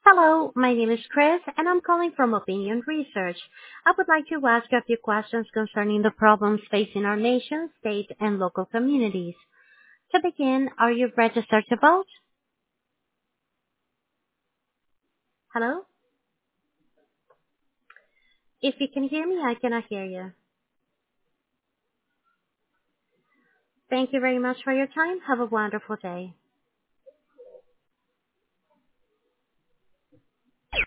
Hello, my name is Chris, and I'm calling from Opinion Research. I would like to ask a few questions concerning the problems facing our nation, state, and local communities. To begin, are you registered to vote? Hello? If you can hear me, I cannot hear you. Thank you very much for your time. Have a wonderful day.